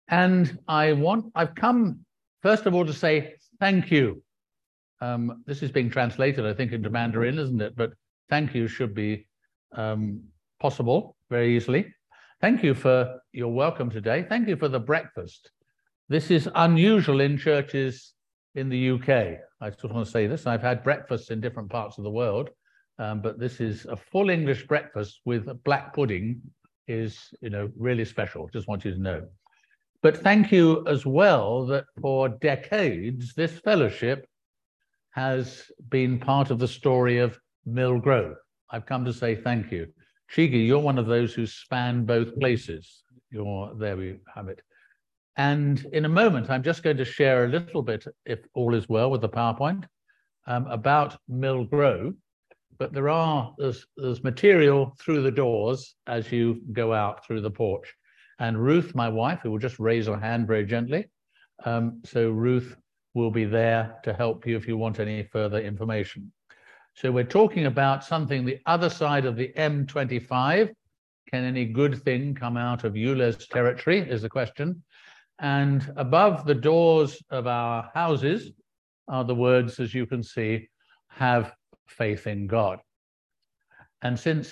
And I've come, first of all, to say thank you. This is being translated, I think, into Mandarin, isn't it? But thank you should be possible very easily. Thank you for your welcome today. Thank you for the breakfast. This is unusual in churches in the UK. I just want to say this. I've had breakfasts in different parts of the world, but this is a full English breakfast with black pudding is, really special. Just want you to know. But thank you as well that for decades, this fellowship has been part of the story of Mill Grove. I've come to say thank you. Chigi, you're one of those who span both places. There we have it. And in a moment, I'm just going to share a little bit, if all is well with the PowerPoint, about Mill Grove. But there's material through the doors as you go out through the porch. And Ruth, my wife, who will just raise her hand very gently. So Ruth will be there to help you if you want any further information. So we're talking about something the other side of the M25. Can any good thing come out of Euler's territory is the question. And above the doors of our houses are the words, as you can see, have faith in God. And since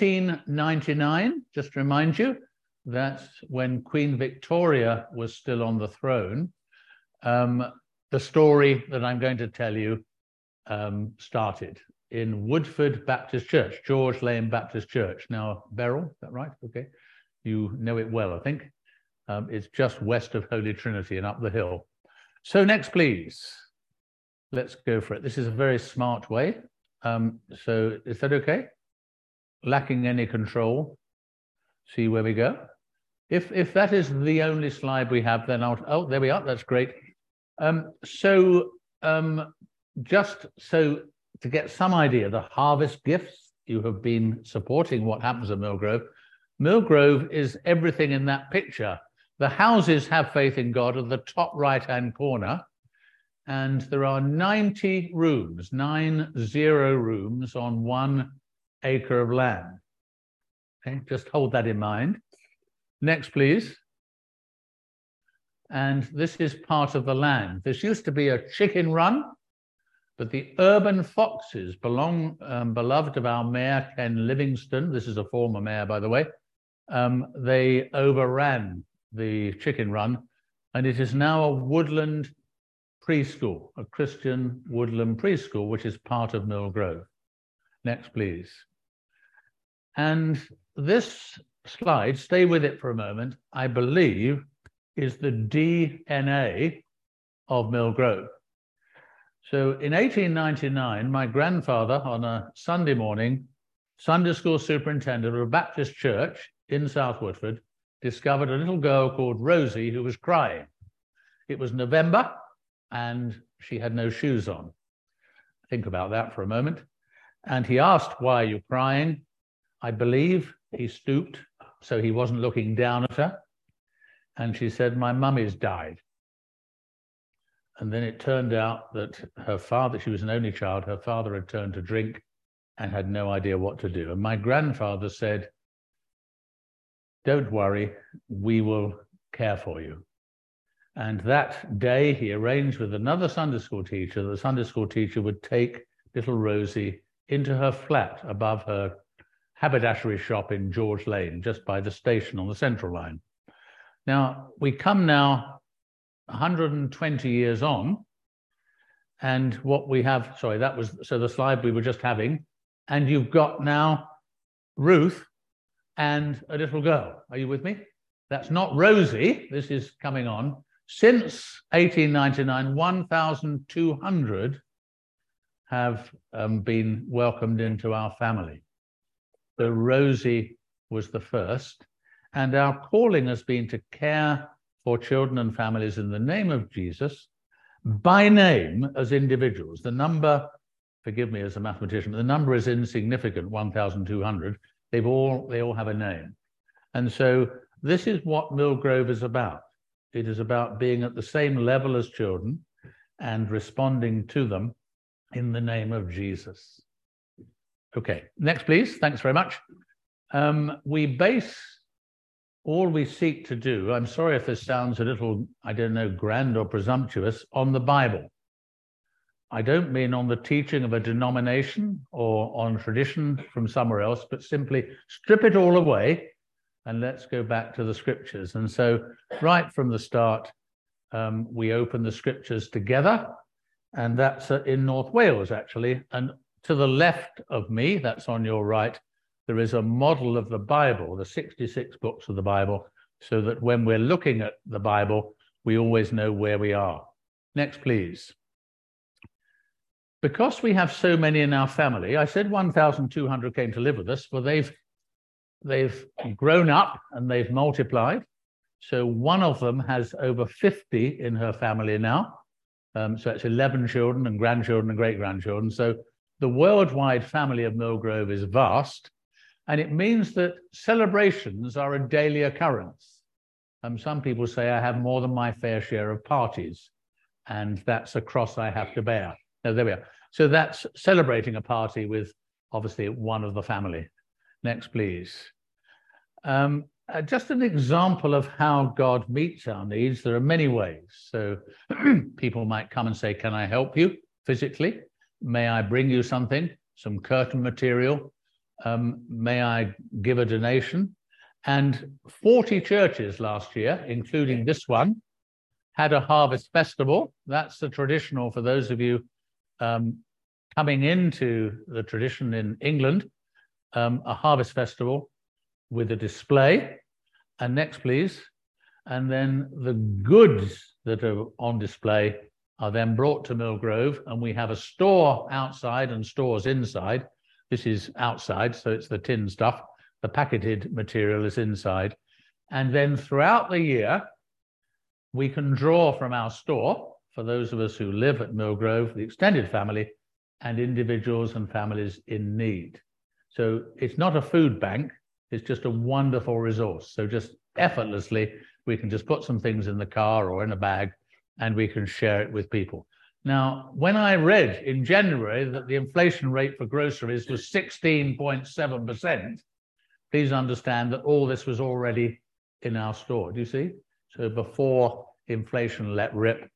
1899, just to remind you, that's when Queen Victoria was still on the throne, the story that I'm going to tell you started in Woodford Baptist Church, George Lane Baptist Church. Now, Beryl, is that right? Okay. You know it well, I think. It's just west of Holy Trinity and up the hill. So next, please. Let's go for it. This is a very smart way. So is that okay? Lacking any control. See where we go. If that is the only slide we have, then oh, there we are. That's great. Just so to get some idea, the harvest gifts, you have been supporting what happens at Mill Grove. Mill Grove is everything in that picture. The houses have faith in God at the top right-hand corner, and there are 90 rooms, 90 rooms on 1 acre of land. Okay, just hold that in mind. Next, please. And this is part of the land. This used to be a chicken run, but the urban foxes beloved of our mayor, Ken Livingston, this is a former mayor, by the way, they overran the chicken run, and it is now a woodland preschool, a Christian woodland preschool, which is part of Mill Grove. Next, please. And this slide, stay with it for a moment, I believe is the DNA of Mill Grove. So in 1899, my grandfather, on a Sunday morning, Sunday school superintendent of a Baptist church in South Woodford, discovered a little girl called Rosie who was crying. It was November and she had no shoes on. Think about that for a moment. And he asked, "Why are you crying?" I believe he stooped so he wasn't looking down at her. And she said, "My mummy's died." And then it turned out that her father, she was an only child, her father had turned to drink and had no idea what to do. And my grandfather said, "Don't worry, we will care for you." And that day he arranged with another Sunday school teacher, the Sunday school teacher would take little Rosie into her flat above her haberdashery shop in George Lane, just by the station on the Central Line. Now, we come now 120 years on, and what we have, sorry, that was, so the slide we were just having, and you've got now Ruth and a little girl. Are you with me? That's not Rosie, this is coming on. Since 1899, 1,200 have been welcomed into our family. So Rosie was the first, and our calling has been to care for children and families in the name of Jesus, by name as individuals. The number, forgive me as a mathematician, the number is insignificant, 1,200. They all have a name. And so this is what Mill Grove is about. It is about being at the same level as children and responding to them in the name of Jesus. Okay, next please, thanks very much. We base all we seek to do, I'm sorry if this sounds a little, I don't know, grand or presumptuous, on the Bible. I don't mean on the teaching of a denomination or on tradition from somewhere else, but simply strip it all away and let's go back to the scriptures. And so right from the start, we open the scriptures together, and that's in North Wales, actually. And to the left of me, that's on your right, there is a model of the Bible, the 66 books of the Bible, so that when we're looking at the Bible, we always know where we are. Next, please. Because we have so many in our family, I said 1,200 came to live with us, well, they've grown up and they've multiplied. So one of them has over 50 in her family now. So it's 11 children and grandchildren and great-grandchildren. So the worldwide family of Millgrove is vast. And it means that celebrations are a daily occurrence. Some people say I have more than my fair share of parties, and that's a cross I have to bear. No, there we are. So that's celebrating a party with, obviously, one of the family. Next, please. Just an example of how God meets our needs. There are many ways. So people might come and say, can I help you physically? May I bring you something, some curtain material? May I give a donation? And 40 churches last year, including this one, had a harvest festival. That's the traditional, for those of you coming into the tradition in England, a harvest festival with a display. And next, please. And then the goods that are on display are then brought to Millgrove, and we have a store outside and stores inside. This is outside, so it's the tin stuff. The packeted material is inside. And then throughout the year, we can draw from our store, for those of us who live at Millgrove, the extended family, and individuals and families in need. So it's not a food bank, it's just a wonderful resource. So just effortlessly, we can just put some things in the car or in a bag, and we can share it with people. Now, when I read in January that the inflation rate for groceries was 16.7%, please understand that all this was already in our store. Do you see? So before inflation let rip,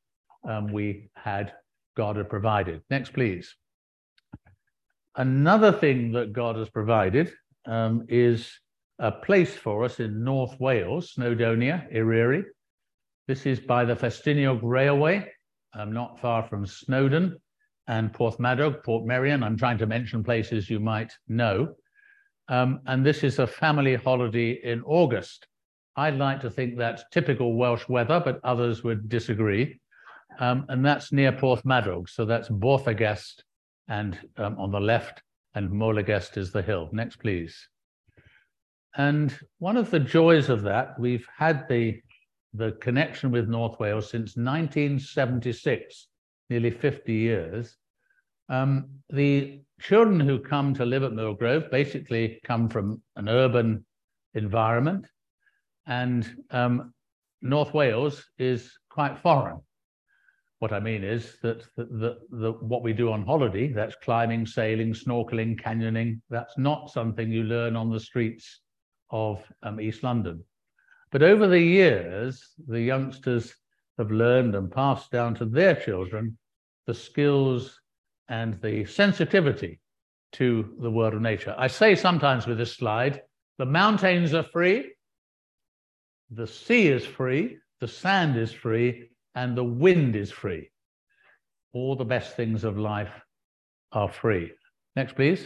God had provided. Next, please. Another thing that God has provided is a place for us in North Wales, Snowdonia, Eryri. This is by the Festiniog Railway, not far from Snowdon and Porthmadog, Portmeirion. I'm trying to mention places you might know. And this is a family holiday in August. I'd like to think that's typical Welsh weather, but others would disagree. And that's near Porthmadog. So that's Borthagest and on the left, and Molegest is the hill. Next, please. And one of the joys of that, we've had the connection with North Wales since 1976, nearly 50 years. The children who come to live at Millgrove basically come from an urban environment, and North Wales is quite foreign. What I mean is that what we do on holiday, that's climbing, sailing, snorkeling, canyoning, that's not something you learn on the streets of East London. But over the years, the youngsters have learned and passed down to their children the skills and the sensitivity to the world of nature. I say sometimes with this slide, the mountains are free, the sea is free, the sand is free, and the wind is free. All the best things of life are free. Next, please.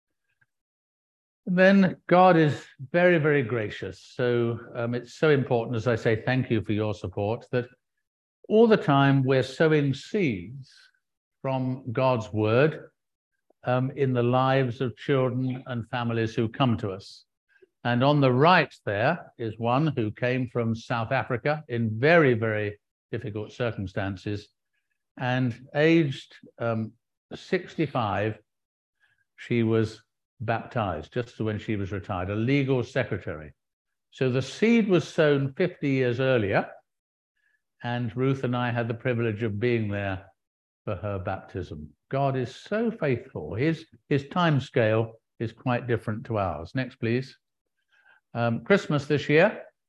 Then God is very, very gracious. So it's so important, as I say, thank you for your support, that all the time we're sowing seeds from God's word in the lives of children and families who come to us. And on the right there is one who came from South Africa in very, very difficult circumstances, and aged 65, she was baptized just when she was retired, a legal secretary. So the seed was sown 50 years earlier, and Ruth and I had the privilege of being there for her baptism. God is so faithful. His time scale is quite different to ours. Next, please. Christmas this year,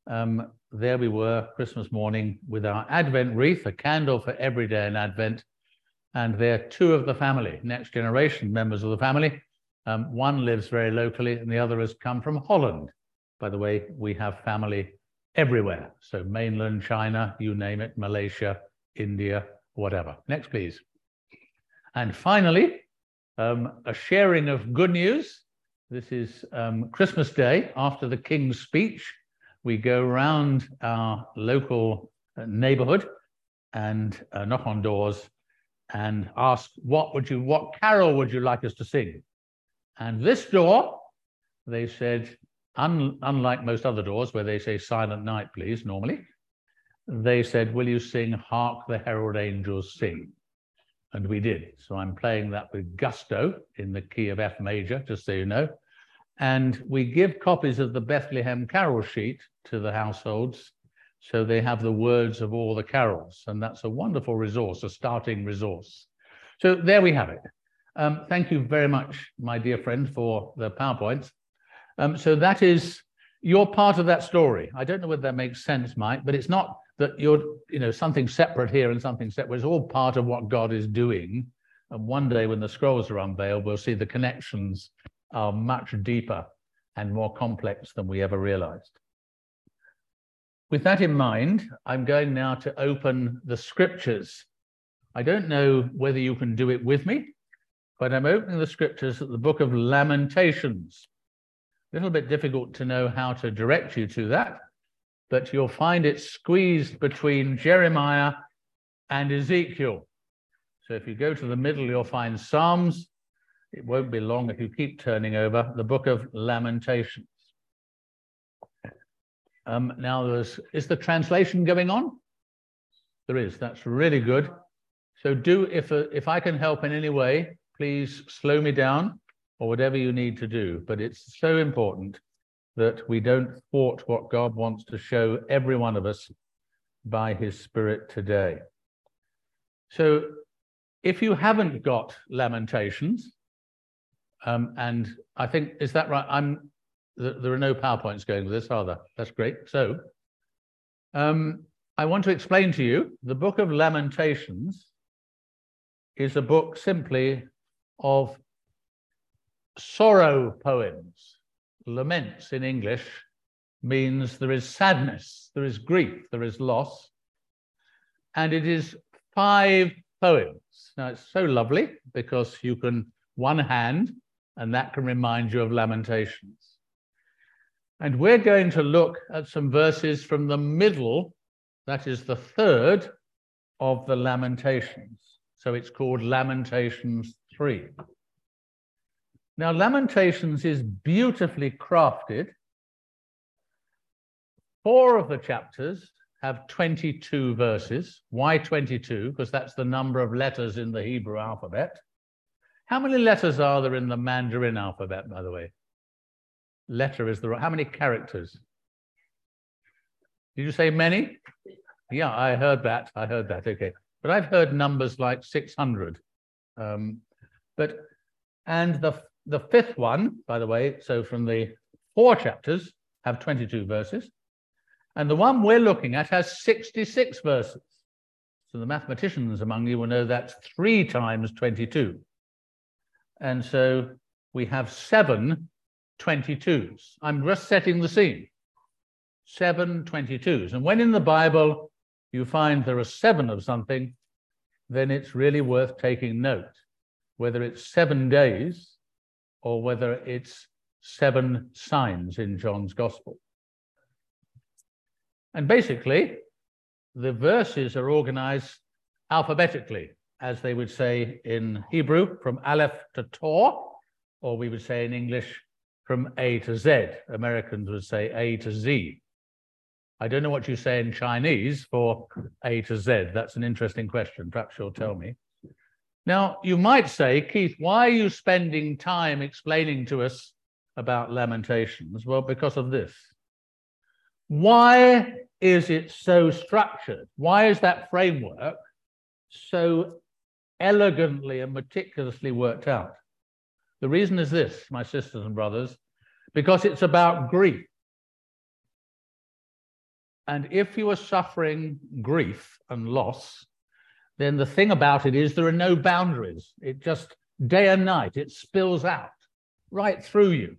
there we were, Christmas morning, with our Advent wreath, a candle for every day in Advent. And they're two of the family, next generation members of the family. One lives very locally and the other has come from Holland. By the way, we have family everywhere. So mainland China, you name it, Malaysia, India, whatever. Next, please. And finally, a sharing of good news. This is Christmas Day. After the King's speech, we go around our local neighborhood and knock on doors and ask, what carol would you like us to sing? And this door, they said, unlike most other doors where they say Silent Night, please, normally, they said, will you sing Hark the Herald Angels Sing? And we did. So I'm playing that with gusto in the key of F major, just so you know. And we give copies of the Bethlehem Carol sheet to the households, so they have the words of all the carols. And that's a wonderful resource, a starting resource. So there we have it. Thank you very much, my dear friend, for the PowerPoints. So that is, you're part of that story. I don't know whether that makes sense, Mike, but it's not that you're, something separate here and something separate. It's all part of what God is doing. And one day when the scrolls are unveiled, we'll see the connections are much deeper and more complex than we ever realized. With that in mind, I'm going now to open the scriptures. I don't know whether you can do it with me, but I'm opening the scriptures at the book of Lamentations. A little bit difficult to know how to direct you to that, but you'll find it squeezed between Jeremiah and Ezekiel. So if you go to the middle, you'll find Psalms. It won't be long if you keep turning over the book of Lamentations. Now, is the translation going on? There is. That's really good. So if I can help in any way, please slow me down or whatever you need to do. But it's so important that we don't thwart what God wants to show every one of us by his Spirit today. So if you haven't got Lamentations, and I think, is that right? There are no PowerPoints going with this, are there? That's great. So I want to explain to you, the book of Lamentations is a book simply of sorrow poems. Laments in English means there is sadness, there is grief, there is loss. And it is 5 poems. Now, it's so lovely because you can one hand, and that can remind you of Lamentations. And we're going to look at some verses from the middle, that is the 3rd of the Lamentations. So it's called Lamentations 3. Now, Lamentations is beautifully crafted. 4 of the chapters have 22 verses. Why 22? Because that's the number of letters in the Hebrew alphabet. How many letters are there in the Mandarin alphabet, by the way? Letter is the right. How many characters? Did you say many? Yeah, I heard that. Okay. But I've heard numbers like 600. And the 5th one, by the way, so from the 4 chapters have 22 verses. And the one we're looking at has 66 verses. So the mathematicians among you will know that's 3 times 22. And so we have 7 22s. I'm just setting the scene. 7 22s. And when in the Bible you find there are 7 of something, then it's really worth taking note, whether it's 7 days or whether it's 7 signs in John's Gospel. And basically, the verses are organized alphabetically, as they would say in Hebrew, from Aleph to Tor, or we would say in English, from A to Z. Americans would say A to Z. I don't know what you say in Chinese for A to Z. That's an interesting question. Perhaps you'll tell me. Now, you might say, Keith, why are you spending time explaining to us about Lamentations? Well, because of this. Why is it so structured? Why is that framework so elegantly and meticulously worked out? The reason is this, my sisters and brothers, because it's about grief. And if you are suffering grief and loss, then the thing about it is there are no boundaries. It just, day and night, it spills out right through you.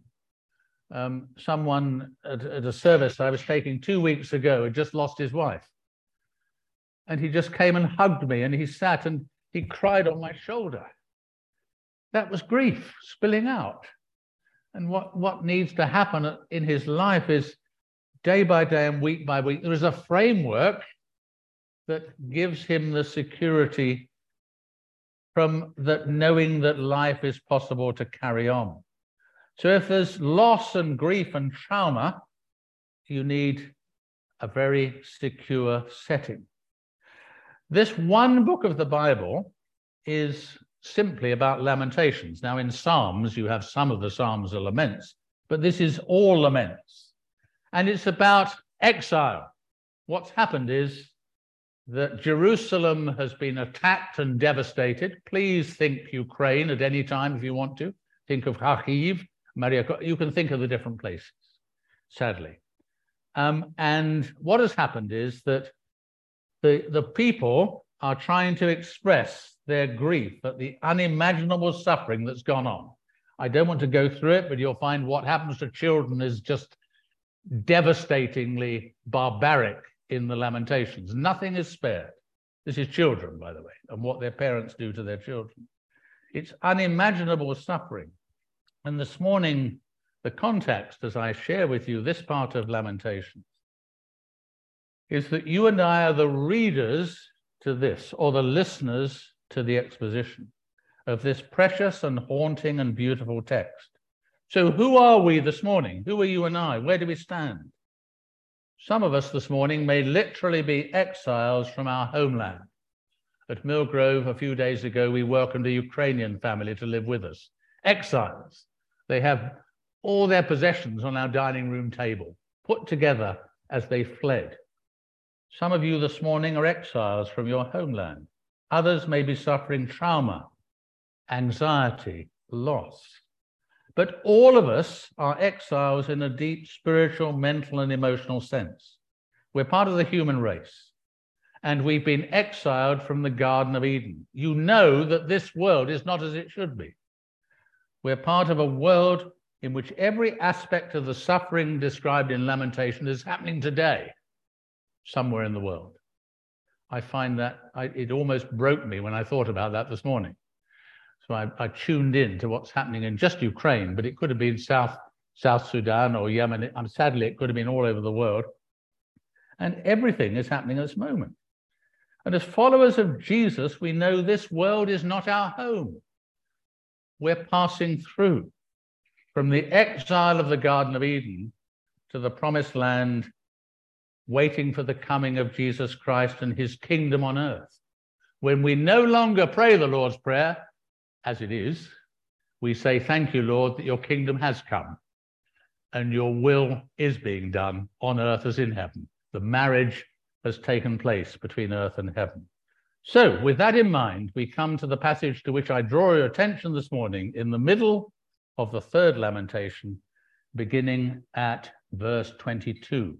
Someone at a service I was taking 2 weeks ago had just lost his wife. And he just came and hugged me, and he sat and he cried on my shoulder. That was grief spilling out. And what needs to happen in his life is day by day and week by week, there is a framework that gives him the security from that, knowing that life is possible to carry on. So if there's loss and grief and trauma, you need a very secure setting. This one book of the Bible is simply about lamentations. Now, in Psalms, you have some of the Psalms are laments, but this is all laments. And it's about exile. What's happened is that Jerusalem has been attacked and devastated. Please think Ukraine at any time if you want to. Think of Kharkiv, Mariupol. You can think of the different places, sadly. And what has happened is that the people are trying to express their grief at the unimaginable suffering that's gone on. I don't want to go through it, but you'll find what happens to children is just devastatingly barbaric in the Lamentations. Nothing is spared. This is children, by the way, and what their parents do to their children. It's unimaginable suffering. And this morning, the context, as I share with you this part of Lamentations, is that you and I are the readers to this, or the listeners to the exposition of this precious and haunting and beautiful text. So who are we this morning? Who are you and I? Where do we stand? Some of us this morning may literally be exiles from our homeland. At Millgrove a few days ago, we welcomed a Ukrainian family to live with us. Exiles. They have all their possessions on our dining room table, put together as they fled. Some of you this morning are exiles from your homeland. Others may be suffering trauma, anxiety, loss. But all of us are exiles in a deep spiritual, mental, and emotional sense. We're part of the human race, and we've been exiled from the Garden of Eden. You know that this world is not as it should be. We're part of a world in which every aspect of the suffering described in Lamentation is happening today, somewhere in the world. I find that it almost broke me when I thought about that this morning. So I tuned in to what's happening in just Ukraine, but it could have been South Sudan or Yemen. Sadly, it could have been all over the world. And everything is happening at this moment. And as followers of Jesus, we know this world is not our home. We're passing through from the exile of the Garden of Eden to the promised land, waiting for the coming of Jesus Christ and his kingdom on earth. When we no longer pray the Lord's Prayer, as it is, we say, thank you, Lord, that your kingdom has come and your will is being done on earth as in heaven. The marriage has taken place between earth and heaven. So with that in mind, we come to the passage to which I draw your attention this morning in the middle of the third lamentation, beginning at verse 22.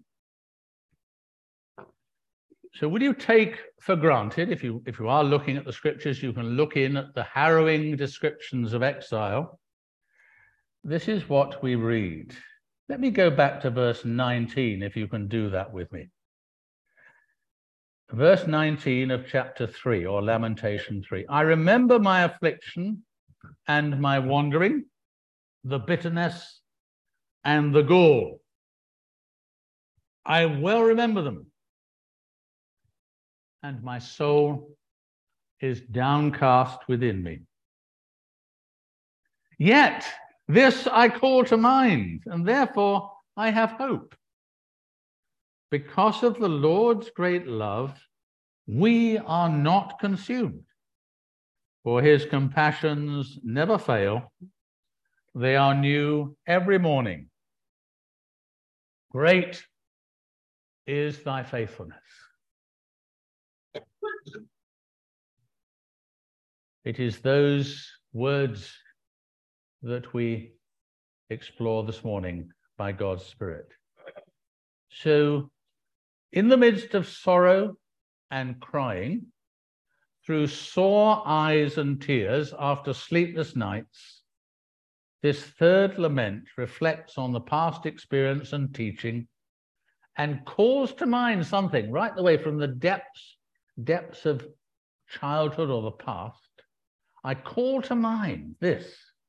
So will you take for granted, if you are looking at the scriptures, you can look in at the harrowing descriptions of exile. This is what we read. Let me go back to verse 19, if you can do that with me. Verse 19 of chapter 3, or Lamentation 3. I remember my affliction and my wandering, the bitterness and the gall. I well remember them. And my soul is downcast within me. Yet this I call to mind, and therefore I have hope. Because of the Lord's great love, we are not consumed, for his compassions never fail. They are new every morning. Great is thy faithfulness. It is those words that we explore this morning by God's Spirit. So In the midst of sorrow and crying, through sore eyes and tears after sleepless nights, this third lament reflects on the past experience and teaching and calls to mind something right the way from the depths of childhood or the past. I call to mind this.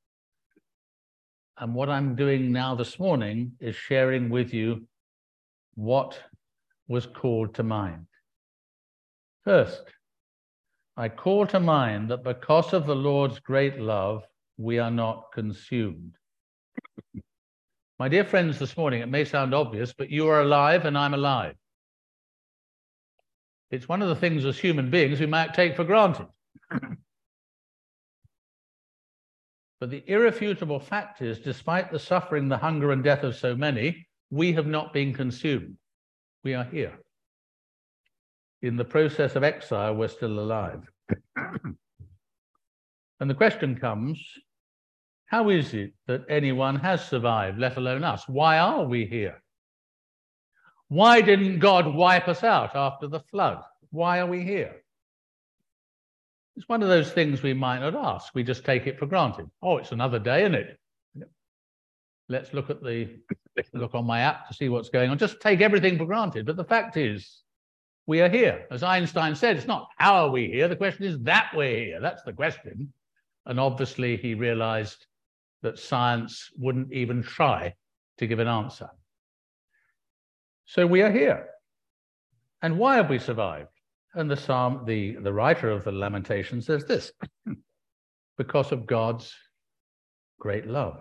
And what I'm doing now this morning is sharing with you what was called to mind. First, I call to mind that because of the Lord's great love, we are not consumed. My dear friends, this morning, it may sound obvious, but you are alive and I'm alive. It's one of the things as human beings we might take for granted. But the irrefutable fact is, despite the suffering, the hunger and death of so many, we have not been consumed. We are here. In the process of exile, we're still alive. And the question comes, how is it that anyone has survived, let alone us? Why are we here? Why didn't God wipe us out after the flood? Why are we here? It's one of those things we might not ask. We just take it for granted. Oh, it's another day, isn't it? Let's look on my app to see what's going on. Just take everything for granted. But the fact is, we are here. As Einstein said, it's not how are we here. The question is that we're here. That's the question. And obviously, he realized that science wouldn't even try to give an answer. So we are here. And why have we survived? And the writer of the Lamentation says this, because of God's great love.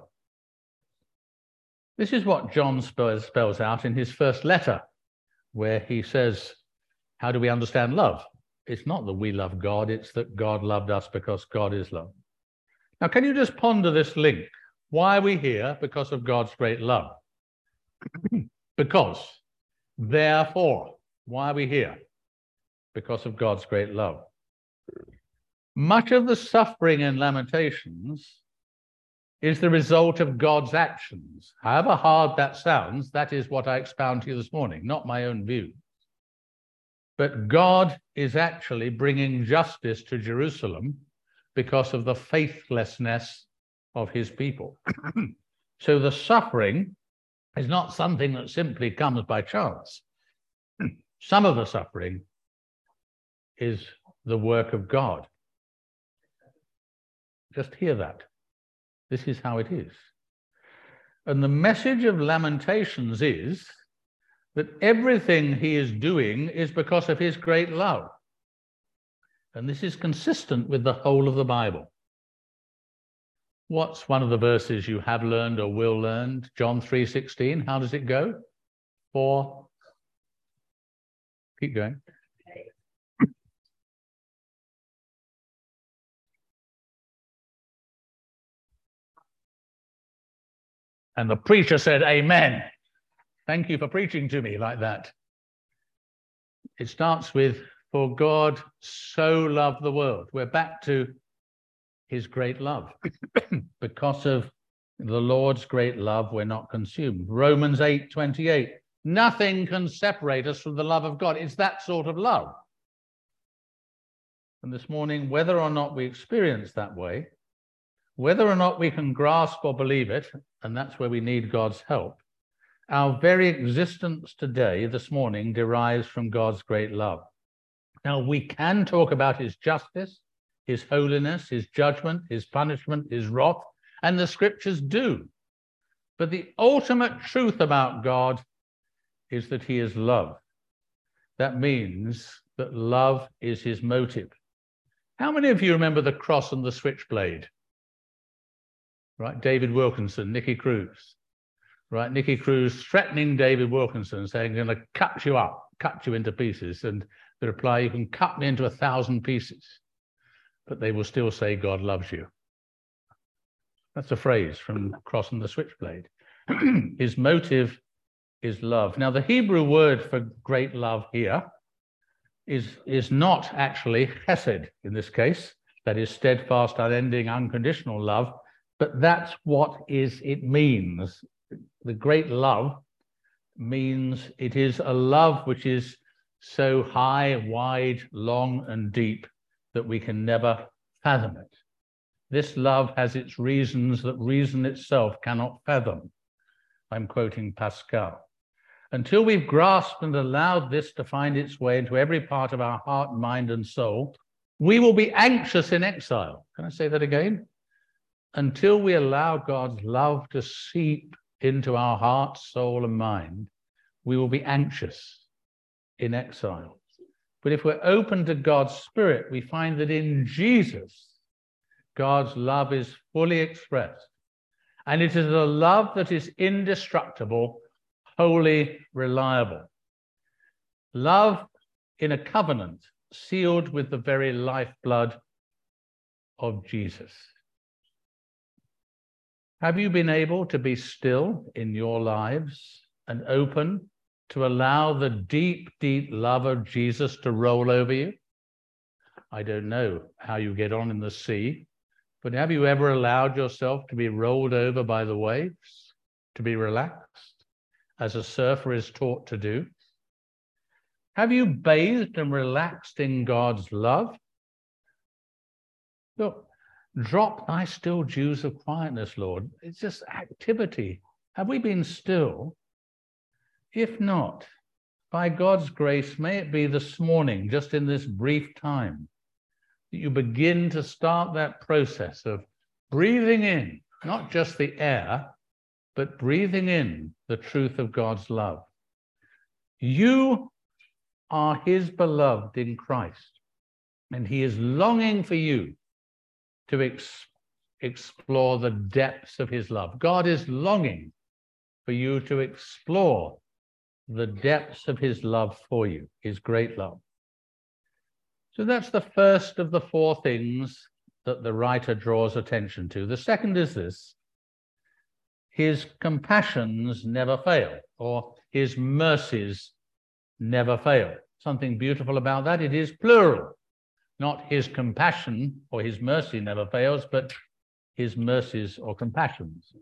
This is what John spells out in his first letter, where he says, how do we understand love? It's not that we love God, it's that God loved us because God is love. Now, can you just ponder this link? Why are we here? Because of God's great love. Because, therefore, why are we here? Because of God's great love. Much of the suffering in Lamentations is the result of God's actions. However hard that sounds, that is what I expound to you this morning, not my own view. But God is actually bringing justice to Jerusalem because of the faithlessness of his people. So the suffering is not something that simply comes by chance. Some of the suffering is the work of God. Just hear that. This is how it is. And the message of Lamentations is that everything he is doing is because of his great love. And this is consistent with the whole of the Bible. What's one of the verses you have learned or will learn? John 3:16. How does it go? Keep going. And the preacher said, amen. Thank you for preaching to me like that. It starts with, for God so loved the world. We're back to his great love. Because of the Lord's great love, we're not consumed. Romans 8:28. Nothing can separate us from the love of God. It's that sort of love. And this morning, whether or not we experience that way, whether or not we can grasp or believe it, and that's where we need God's help, our very existence today, this morning, derives from God's great love. Now, we can talk about his justice, his holiness, his judgment, his punishment, his wrath, and the scriptures do. But the ultimate truth about God is that he is love. That means that love is his motive. How many of you remember the cross and the switchblade? Right, David Wilkinson, Nicky Cruz. Right, Nicky Cruz threatening David Wilkinson, saying, I'm going to cut you up, cut you into pieces. And the reply, you can cut me into 1,000 pieces, but they will still say God loves you. That's a phrase from Cross and the Switchblade. His motive is love. Now, the Hebrew word for great love here is not actually chesed in this case, that is steadfast, unending, unconditional love, but that's what it means. The great love means it is a love which is so high, wide, long, and deep that we can never fathom it. This love has its reasons that reason itself cannot fathom. I'm quoting Pascal. Until we've grasped and allowed this to find its way into every part of our heart, mind, and soul, we will be anxious in exile. Can I say that again? Until we allow God's love to seep into our heart, soul, and mind, we will be anxious in exile. But if we're open to God's Spirit, we find that in Jesus, God's love is fully expressed. And it is a love that is indestructible, wholly reliable. Love in a covenant sealed with the very lifeblood of Jesus. Have you been able to be still in your lives and open to allow the deep, deep love of Jesus to roll over you? I don't know how you get on in the sea, but have you ever allowed yourself to be rolled over by the waves, to be relaxed, as a surfer is taught to do? Have you bathed and relaxed in God's love? Look, drop thy still dews of quietness, Lord. It's just activity. Have we been still? If not, by God's grace, may it be this morning, just in this brief time, that you begin to start that process of breathing in, not just the air, but breathing in the truth of God's love. You are his beloved in Christ, and he is longing for you to explore the depths of his love. God is longing for you to explore the depths of his love for you, his great love. So that's the first of the four things that the writer draws attention to. The second is this: his compassions never fail, or his mercies never fail. Something beautiful about that, it is plural. Not his compassion or his mercy never fails, but his mercies or compassions.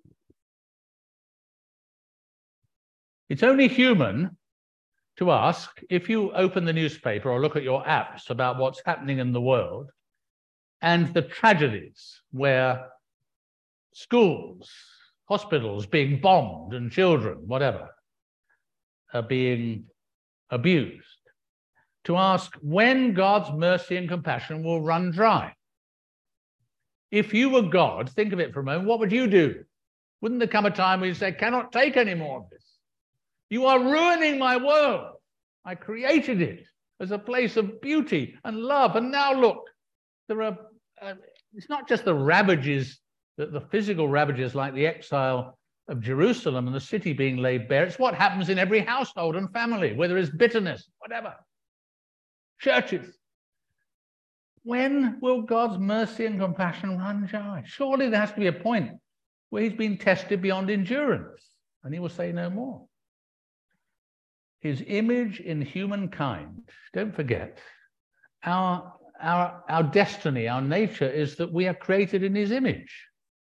It's only human to ask, if you open the newspaper or look at your apps about what's happening in the world and the tragedies where schools, hospitals being bombed and children, whatever, are being abused, to ask when God's mercy and compassion will run dry. If you were God, think of it for a moment, what would you do? Wouldn't there come a time when you say, cannot take any more of this? You are ruining my world. I created it as a place of beauty and love. And now look, there are, it's not just the ravages, the physical ravages like the exile of Jerusalem and the city being laid bare. It's what happens in every household and family, where there is bitterness, whatever. Churches. When will God's mercy and compassion run dry? Surely there has to be a point where he's been tested beyond endurance, and he will say no more. His image in humankind, don't forget, our destiny, our nature is that we are created in his image.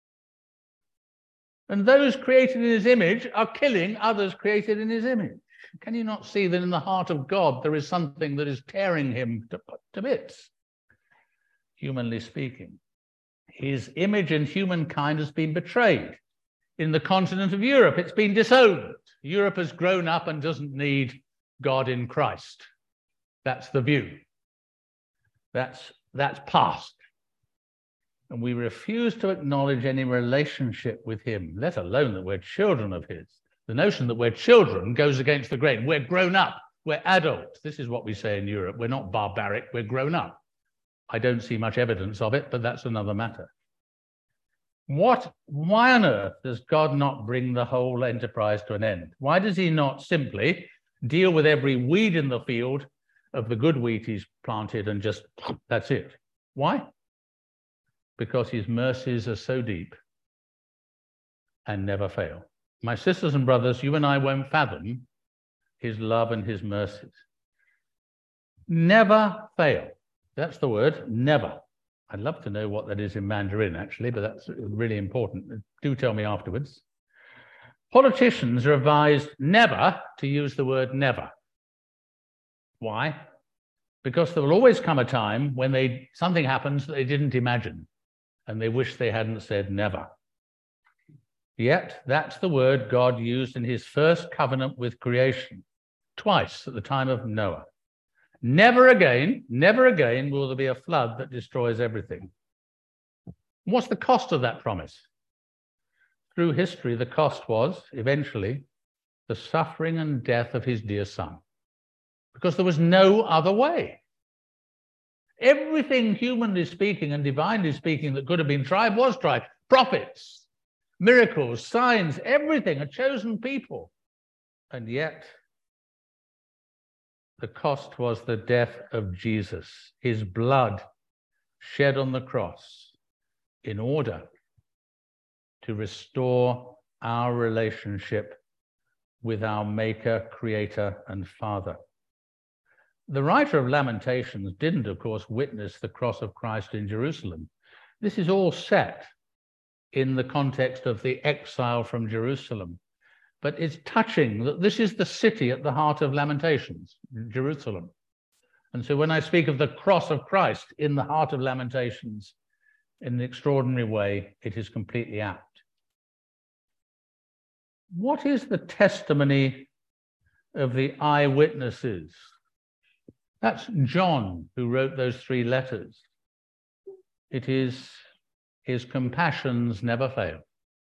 And those created in his image are killing others created in his image. Can you not see that in the heart of God there is something that is tearing him to bits, humanly speaking? His image in humankind has been betrayed. In the continent of Europe, it's been disowned. Europe has grown up and doesn't need God in Christ. That's the view. That's past. And we refuse to acknowledge any relationship with him, let alone that we're children of his. The notion that we're children goes against the grain. We're grown up. We're adults. This is what we say in Europe. We're not barbaric. We're grown up. I don't see much evidence of it, but that's another matter. Why on earth does God not bring the whole enterprise to an end? Why does he not simply deal with every weed in the field of the good wheat he's planted and just, that's it? Why? Because his mercies are so deep and never fail. My sisters and brothers, you and I won't fathom his love and his mercies. Never fail. That's the word, never. I'd love to know what that is in Mandarin, actually, but that's really important. Do tell me afterwards. Politicians are advised never to use the word never. Why? Because there will always come a time when something happens that they didn't imagine, and they wish they hadn't said never. Yet, that's the word God used in his first covenant with creation, twice at the time of Noah. Never again will there be a flood that destroys everything. What's the cost of that promise? Through history, the cost was, eventually, the suffering and death of his dear son, because there was no other way. Everything, humanly speaking and divinely speaking, that could have been tried was tried. Prophets, miracles, signs, everything, a chosen people. And yet, the cost was the death of Jesus, his blood shed on the cross in order to restore our relationship with our Maker, Creator, and Father. The writer of Lamentations didn't, of course, witness the cross of Christ in Jerusalem. This is all set in the context of the exile from Jerusalem. But it's touching that this is the city at the heart of Lamentations, Jerusalem. And so when I speak of the cross of Christ in the heart of Lamentations, in an extraordinary way, it is completely apt. What is the testimony of the eyewitnesses? That's John who wrote those 3 letters. It is his compassions never fail.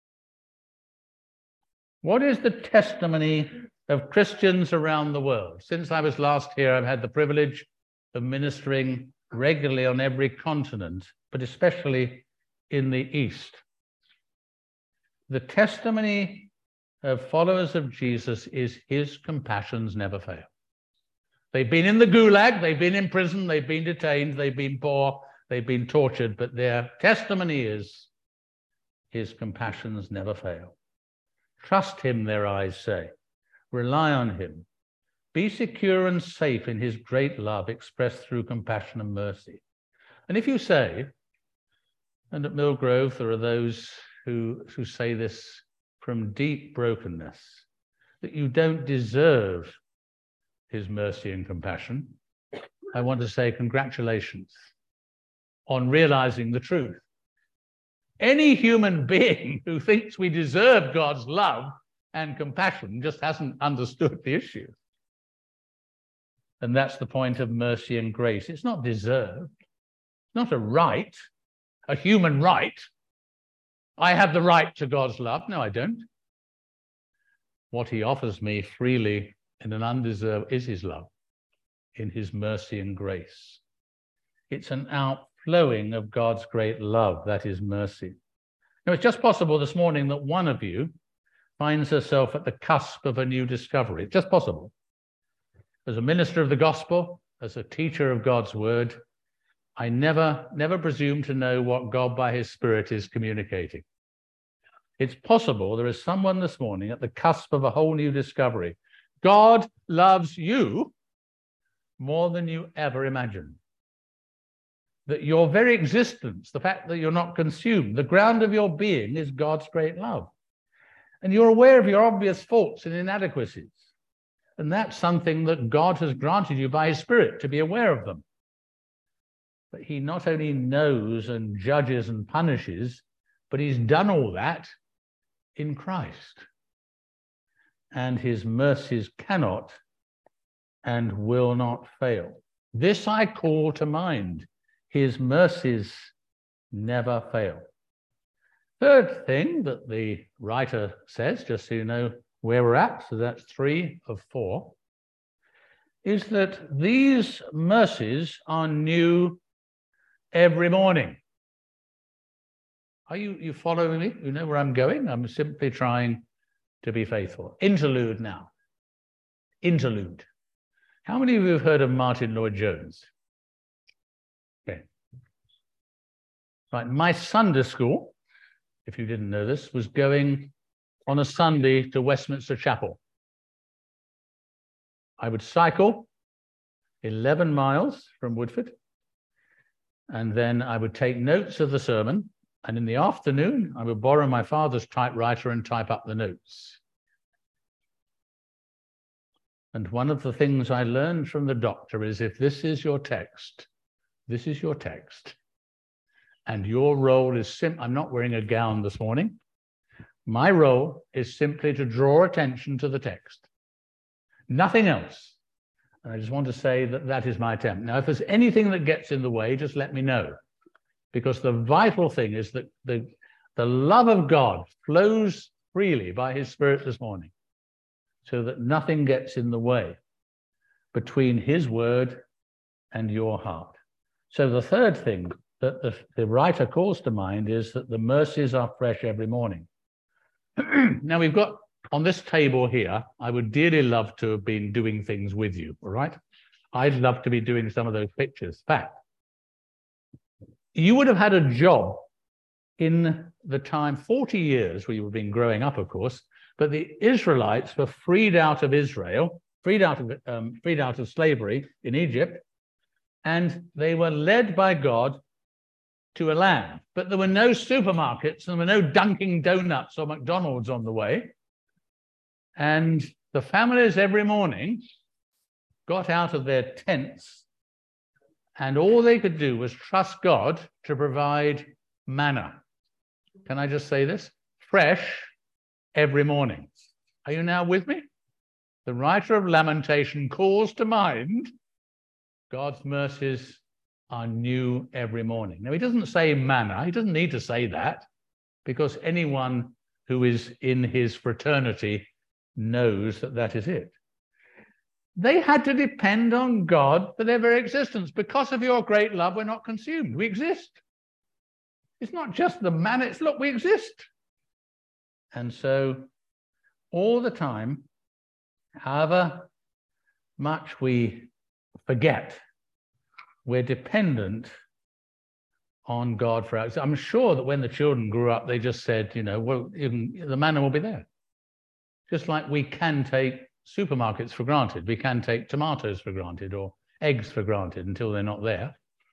What is the testimony of Christians around the world? Since I was last here, I've had the privilege of ministering regularly on every continent, but especially in the East. The testimony of followers of Jesus is his compassions never fail. They've been in the gulag, they've been in prison, they've been detained, they've been poor, they've been tortured, but their testimony is his compassions never fail. Trust him, their eyes say. Rely on him. Be secure and safe in his great love expressed through compassion and mercy. And if you say, and at Mill Grove there are those who say this from deep brokenness, that you don't deserve his mercy and compassion, I want to say congratulations on realizing the truth. Any human being who thinks we deserve God's love and compassion just hasn't understood the issue. And that's the point of mercy and grace. It's not deserved. It's not a right, a human right. I have the right to God's love. No, I don't. What he offers me freely in an undeserved is his love, in his mercy and grace. It's an outflowing of God's great love, that is mercy. Now, it's just possible this morning that one of you finds herself at the cusp of a new discovery. It's just possible. As a minister of the gospel, as a teacher of God's word, I never presume to know what God by his Spirit is communicating. It's possible there is someone this morning at the cusp of a whole new discovery. God loves you more than you ever imagined. That your very existence, the fact that you're not consumed, the ground of your being is God's great love. And you're aware of your obvious faults and inadequacies. And that's something that God has granted you by his Spirit, to be aware of them. But he not only knows and judges and punishes, but he's done all that in Christ. And his mercies cannot and will not fail. This I call to mind. His mercies never fail. Third thing that the writer says, just so you know where we're at, so that's 3 of 4, is that these mercies are new every morning. Are you following me? You know where I'm going? I'm simply trying to be faithful. Interlude now. Interlude. How many of you have heard of Martin Lloyd-Jones? Okay. Right, my Sunday school, if you didn't know this, was going on a Sunday to Westminster Chapel. I would cycle 11 miles from Woodford, and then I would take notes of the sermon, and in the afternoon, I would borrow my father's typewriter and type up the notes. And one of the things I learned from the doctor is if this is your text, this is your text. And your role is I'm not wearing a gown this morning. My role is simply to draw attention to the text. Nothing else. And I just want to say that that is my attempt. Now, if there's anything that gets in the way, just let me know. Because the vital thing is that the love of God flows freely by his Spirit this morning, so that nothing gets in the way between his word and your heart. So the third thing that the writer calls to mind is that the mercies are fresh every morning. Now we've got on this table here, I would dearly love to have been doing things with you, all right? I'd love to be doing some of those pictures. In fact, you would have had a job in the time, 40 years, we have been growing up, of course, but the Israelites were freed out of Israel, freed out of slavery in Egypt, and they were led by God to a land. But there were no supermarkets, and there were no Dunkin' Donuts or McDonald's on the way. And the families every morning got out of their tents, and all they could do was trust God to provide manna. Can I just say this? Fresh every morning. Are you now with me? The writer of Lamentation calls to mind God's mercies are new every morning. Now, he doesn't say manna. He doesn't need to say that, because anyone who is in his fraternity knows that that is it. They had to depend on God for their very existence. Because of your great love, we're not consumed. We exist. It's not just the manna. It's, look, we exist. And so all the time, however much we forget, we're dependent on God for our. I'm sure that when the children grew up, they just said, you know, well, even the manna will be there. Just like we can take supermarkets for granted. We can take tomatoes for granted or eggs for granted until they're not there.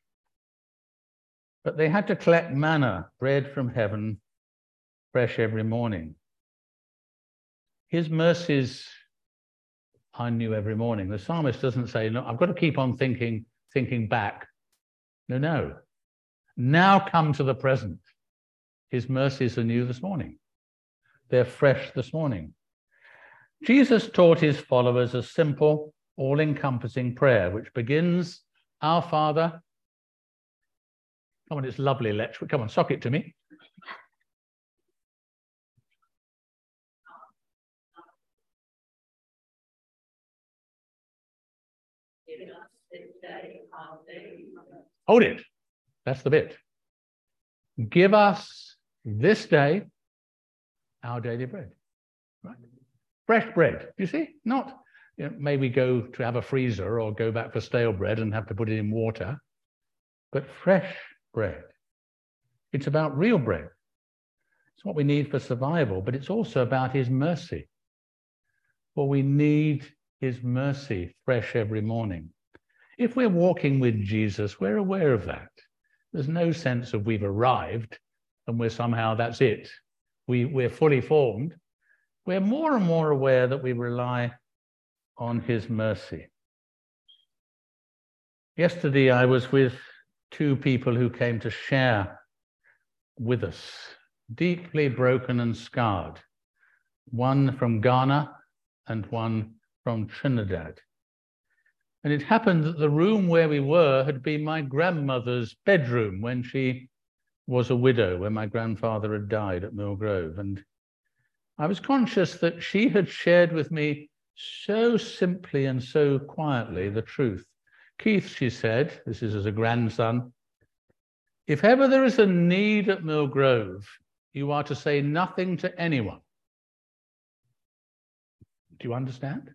But they had to collect manna, bread from heaven, fresh every morning. His mercies are new every morning. The psalmist doesn't say, no, I've got to keep on thinking back. No. Now come to the present. His mercies are new this morning. They're fresh this morning. Jesus taught his followers a simple, all-encompassing prayer, which begins, Our Father. Come on, it's lovely, Letch. Come on, sock it to me. Hold it. That's the bit. Give us this day our daily bread. Right? Fresh bread. You see? Not, you know, maybe go to have a freezer or go back for stale bread and have to put it in water, but fresh bread. It's about real bread. It's what we need for survival, but it's also about his mercy. For we need his mercy fresh every morning. If we're walking with Jesus, we're aware of that. There's no sense of we've arrived and we're somehow, that's it. We're fully formed. We're more and more aware that we rely on his mercy. Yesterday, I was with two people who came to share with us, deeply broken and scarred, one from Ghana and one from Trinidad. And it happened that the room where we were had been my grandmother's bedroom when she was a widow, when my grandfather had died at Mill Grove. And I was conscious that she had shared with me so simply and so quietly the truth. Keith, she said, this is as a grandson, if ever there is a need at Mill Grove, you are to say nothing to anyone. Do you understand?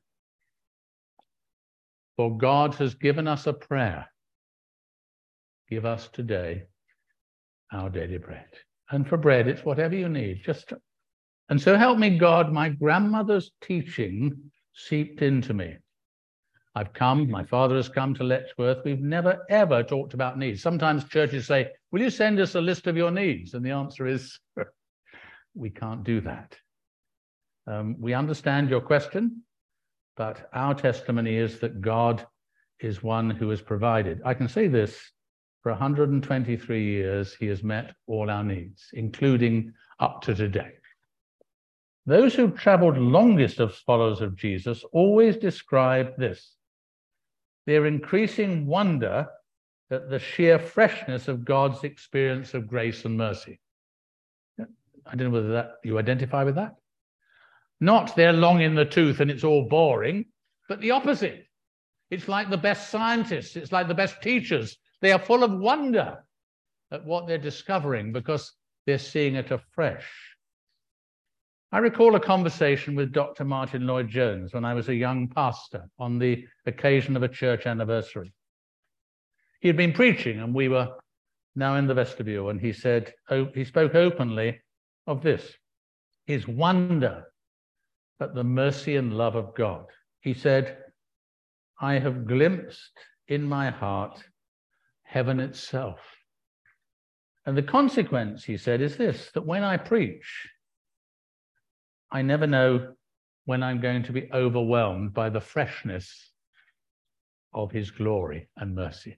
For God has given us a prayer. Give us today our daily bread. And for bread, it's whatever you need. And so help me God, my grandmother's teaching seeped into me. My father has come to Letchworth. We've never, ever talked about needs. Sometimes churches say, will you send us a list of your needs? And the answer is, we can't do that. We understand your question. but our testimony is that God is one who has provided. I can say this, for 123 years, he has met all our needs, including up to today. Those who traveled longest as followers of Jesus always describe this, their increasing wonder at the sheer freshness of God's experience of grace and mercy. I don't know whether you identify with that. Not they're long in the tooth and it's all boring, but the opposite. It's like the best scientists. It's like the best teachers. They are full of wonder at what they're discovering because they're seeing it afresh. I recall a conversation with Dr. Martin Lloyd-Jones when I was a young pastor on the occasion of a church anniversary. He had been preaching and we were now in the vestibule, and he spoke openly of this, his wonder at the mercy and love of God. He said, I have glimpsed in my heart heaven itself. And the consequence, he said, is this, that when I preach, I never know when I'm going to be overwhelmed by the freshness of his glory and mercy.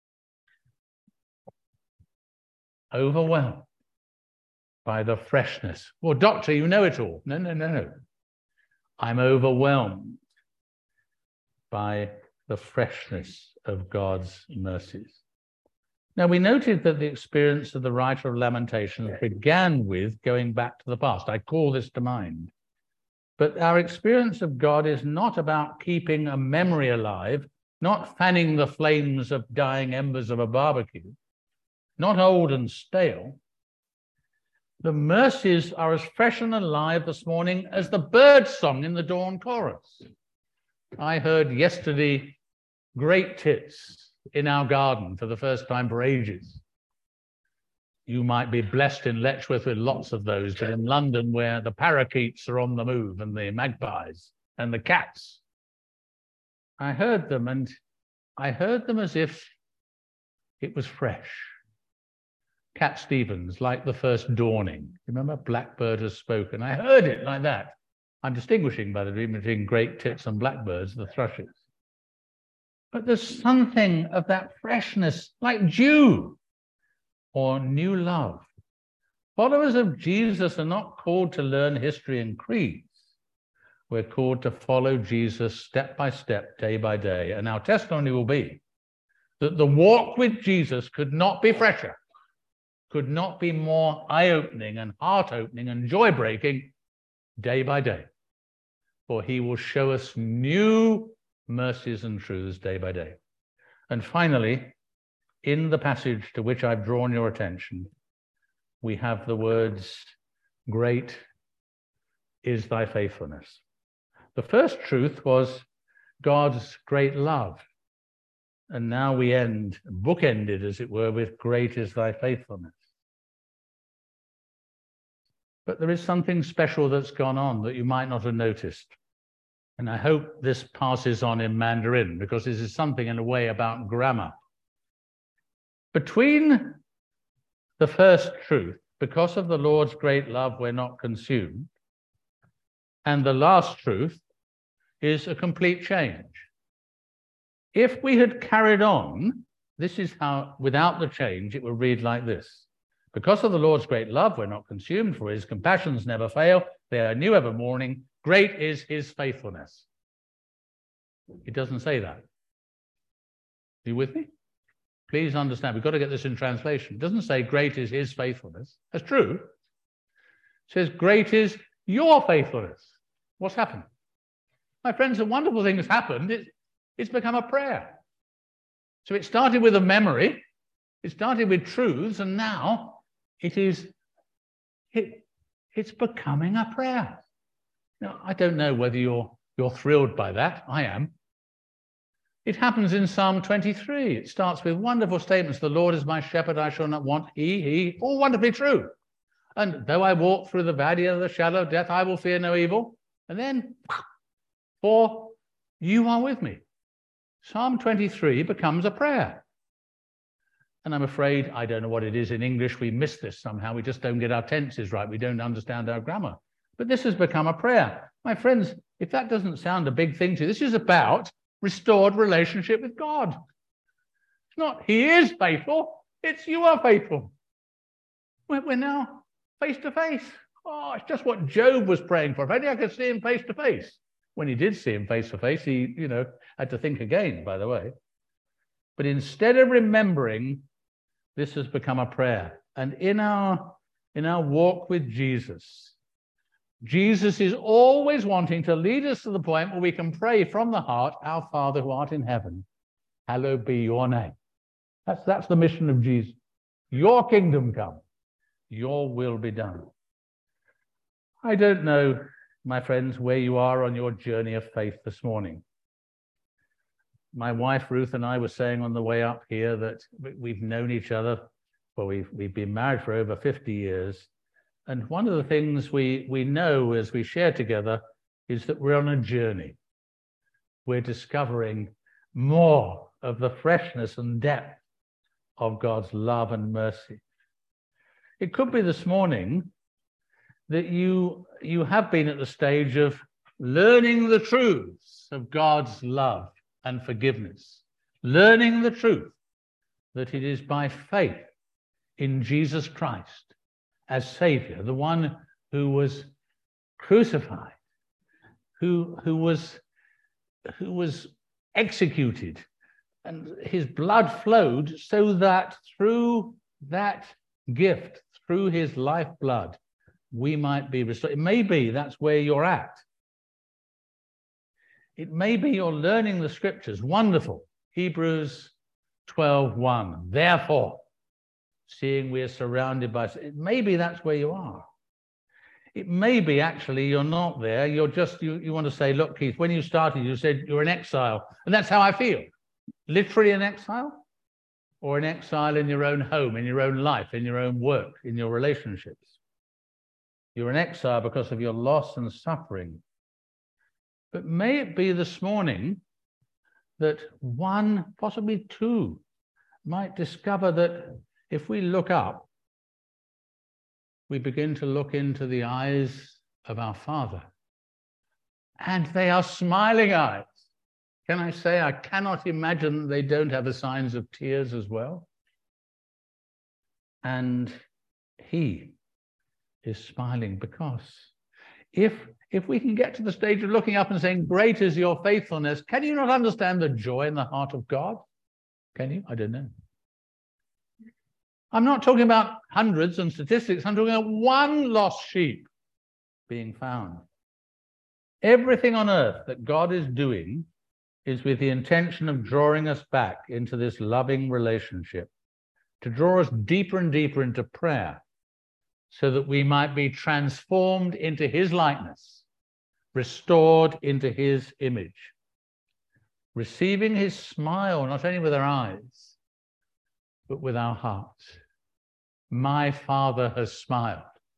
Overwhelmed by the freshness. Well, doctor, you know it all. No. I'm overwhelmed by the freshness of God's mercies. Now, we noted that the experience of the writer of Lamentations began with going back to the past. I call this to mind. But our experience of God is not about keeping a memory alive, not fanning the flames of dying embers of a barbecue, not old and stale. The mercies are as fresh and alive this morning as the bird song in the dawn chorus. I heard yesterday great tits in our garden for the first time for ages. You might be blessed in Letchworth with lots of those, but in London, where the parakeets are on the move and the magpies and the cats, I heard them, and I heard them as if it was fresh. Cat Stevens, like the first dawning. Remember, blackbird has spoken. I heard it like that. I'm distinguishing, by the way, between great tits and blackbirds, the thrushes. But there's something of that freshness, like dew or new love. Followers of Jesus are not called to learn history and creeds. We're called to follow Jesus step by step, day by day. And our testimony will be that the walk with Jesus could not be fresher, could not be more eye-opening and heart-opening and joy-breaking day by day. For he will show us new mercies and truths day by day. And finally, in the passage to which I've drawn your attention, we have the words, great is thy faithfulness. The first truth was God's great love. And now we bookended, as it were, with great is thy faithfulness. But there is something special that's gone on that you might not have noticed. And I hope this passes on in Mandarin, because this is something in a way about grammar. Between the first truth, because of the Lord's great love, we're not consumed, and the last truth is a complete change. If we had carried on, this is how, without the change, it would read like this. Because of the Lord's great love, we're not consumed, for his compassions never fail. They are new every morning. Great is his faithfulness. It doesn't say that. Are you with me? Please understand, we've got to get this in translation. It doesn't say great is his faithfulness. That's true. It says great is your faithfulness. What's happened? My friends, a wonderful thing has happened. It's become a prayer. So it started with a memory. It started with truths, and now it's becoming a prayer. Now, I don't know whether you're thrilled by that. I am. It happens in Psalm 23. It starts with wonderful statements. The Lord is my shepherd, I shall not want. He, all wonderfully true. And though I walk through the valley of the shadow of death, I will fear no evil. And then, for you are with me. Psalm 23 becomes a prayer. And I'm afraid, I don't know what it is in English, we miss this somehow. We just don't get our tenses right. We don't understand our grammar. But this has become a prayer. My friends, If that doesn't sound a big thing to you, this is about restored relationship with God. It's not he is faithful, it's you are faithful. We're now face to face. Oh, it's just what Job was praying for. If only I could see him face to face. When he did see him face to face, he, had to think again, by the way. But instead of remembering, this has become a prayer. And in our walk with Jesus, Jesus is always wanting to lead us to the point where we can pray from the heart, our Father who art in heaven, hallowed be your name. That's the mission of Jesus. Your kingdom come, your will be done. I don't know, my friends, where you are on your journey of faith this morning. My wife, Ruth, and I were saying on the way up here that we've known each other, well, we've been married for over 50 years. And one of the things we know as we share together is that we're on a journey. We're discovering more of the freshness and depth of God's love and mercy. It could be this morning that you have been at the stage of learning the truths of God's love and forgiveness, learning the truth that it is by faith in Jesus Christ as Savior, the one who was crucified, who was executed, and his blood flowed so that through that gift, through his lifeblood, we might be restored. It may be that's where you're at. It may be you're learning the scriptures. Wonderful. Hebrews 12:1. Therefore, seeing we are surrounded by... Maybe that's where you are. It may be actually you're not there. You're just, you want to say, look, Keith, when you started, you said you're in exile. And that's how I feel. Literally in exile? Or in exile in your own home, in your own life, in your own work, in your relationships. You're in exile because of your loss and suffering. But may it be this morning that one, possibly two, might discover that if we look up, we begin to look into the eyes of our Father. And they are smiling eyes. Can I say, I cannot imagine they don't have the signs of tears as well. And he is smiling because if we can get to the stage of looking up and saying, great is your faithfulness, can you not understand the joy in the heart of God? Can you? I don't know. I'm not talking about hundreds and statistics. I'm talking about one lost sheep being found. Everything on earth that God is doing is with the intention of drawing us back into this loving relationship, to draw us deeper and deeper into prayer so that we might be transformed into his likeness, restored into his image, receiving his smile, not only with our eyes, but with our hearts. My Father has smiled.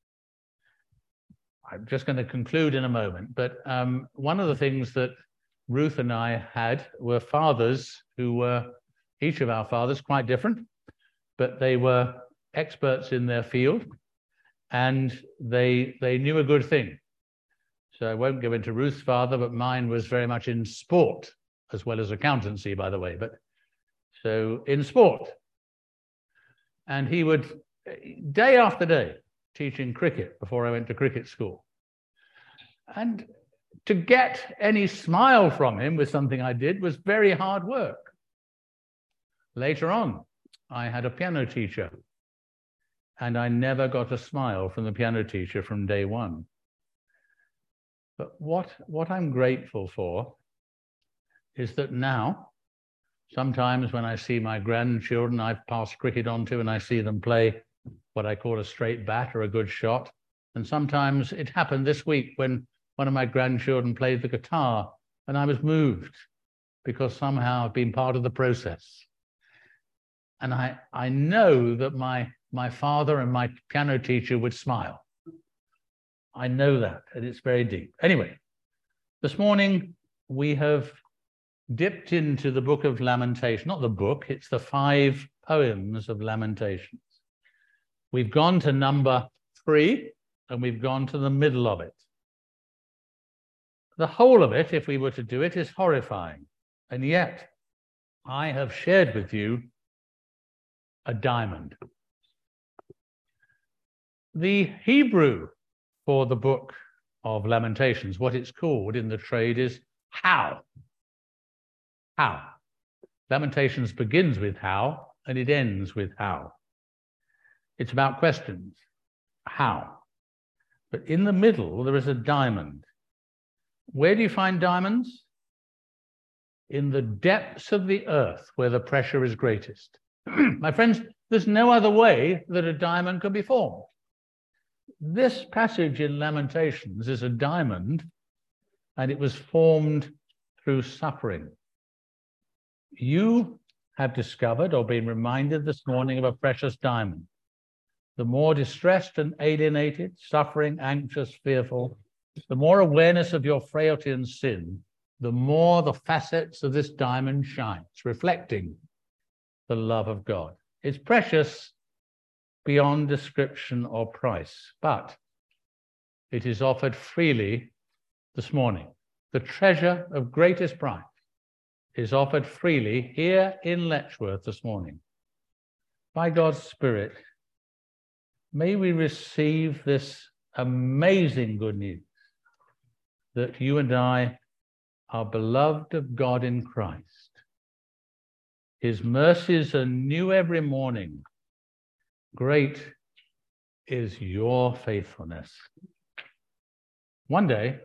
I'm just going to conclude in a moment, but one of the things that Ruth and I had were fathers who were, each of our fathers, quite different, but they were experts in their field, and they knew a good thing. So I won't go into Ruth's father, but mine was very much in sport, as well as accountancy, by the way, but so in sport. And he would, day after day, teaching cricket before I went to cricket school. And to get any smile from him with something I did was very hard work. Later on, I had a piano teacher, and I never got a smile from the piano teacher from day one. But what I'm grateful for is that now, sometimes when I see my grandchildren I've passed cricket on to and I see them play what I call a straight bat or a good shot, and sometimes it happened this week when one of my grandchildren played the guitar, and I was moved because somehow I've been part of the process. And I know that my father and my piano teacher would smile. I know that, and it's very deep. Anyway, this morning we have dipped into the book of Lamentation, not the book, it's the 5 poems of Lamentations. We've gone to number 3, and we've gone to the middle of it. the whole of it, if we were to do it, is horrifying. And yet, I have shared with you a diamond. The Hebrew for the book of Lamentations, what it's called in the trade is how. How. Lamentations begins with how, and it ends with how. It's about questions. How? But in the middle, there is a diamond. Where do you find diamonds? In the depths of the earth, where the pressure is greatest. My friends, there's no other way that a diamond can be formed. This passage in Lamentations is a diamond, and it was formed through suffering. You have discovered or been reminded this morning of a precious diamond. The more distressed and alienated, suffering, anxious, fearful, the more awareness of your frailty and sin, the more the facets of this diamond shines, reflecting the love of God. It's precious beyond description or price, but it is offered freely this morning. The treasure of greatest price is offered freely here in Letchworth this morning. By God's Spirit, may we receive this amazing good news that you and I are beloved of God in Christ. His mercies are new every morning. Great is your faithfulness. One day,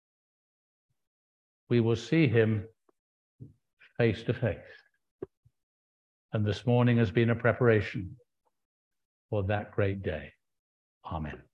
we will see him face to face. And this morning has been a preparation for that great day. Amen.